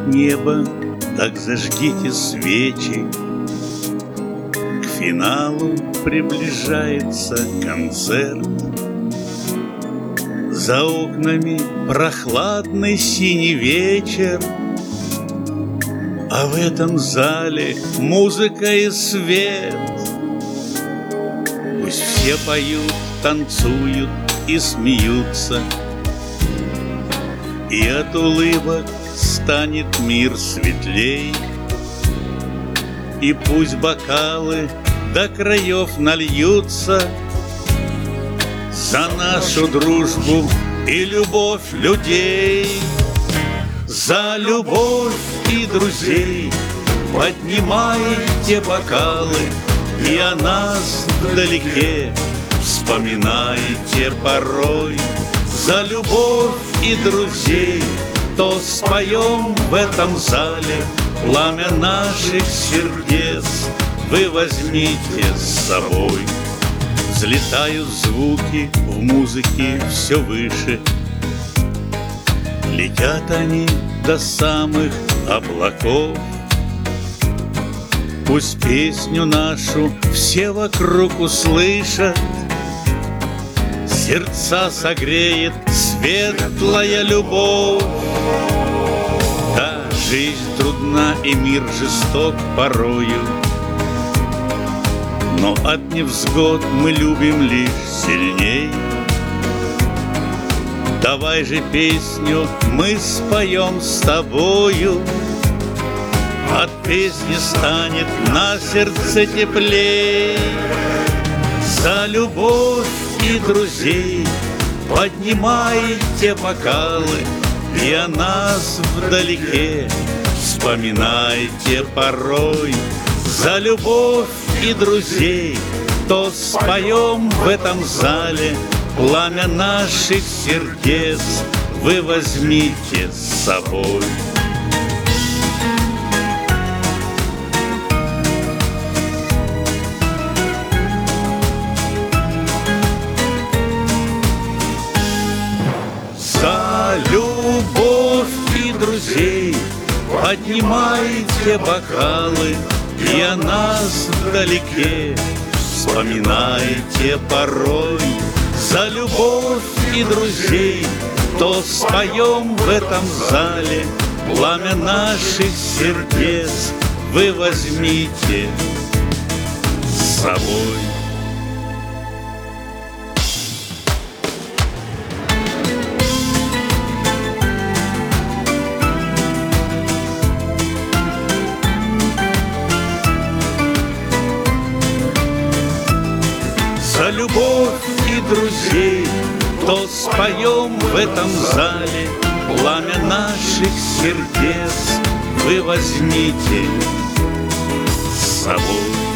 небо, так зажгите свечи. К финалу приближается концерт. За окнами прохладный синий вечер, а в этом зале музыка и свет. Пусть все поют, танцуют и смеются, и от улыбок станет мир светлей. И пусть бокалы до краев нальются за нашу дружбу и любовь людей. За любовь и друзей поднимайте бокалы, и о нас вдалеке вспоминайте порой. За любовь и друзей то споем в этом зале, пламя наших сердец вы возьмите с собой. Взлетают звуки в музыке все выше, летят они до самых облаков. Пусть песню нашу все вокруг услышат, сердца согреет светлая любовь. Да, жизнь трудна и мир жесток порою, но от невзгод мы любим лишь сильней. Давай же песню мы споем с тобою, от песни станет на сердце теплей. За любовь и друзей поднимайте бокалы, и о нас вдалеке вспоминайте порой. За любовь и друзей то споем в этом зале, пламя наших сердец вы возьмите с собой. За любовь и друзей поднимайте бокалы, и о нас вдалеке вспоминайте порой. За любовь и друзей то споем в этом зале, пламя наших сердец вы возьмите с собой. За любовь и друзей то споем в этом зале, пламя наших сердец вы возьмите с собой.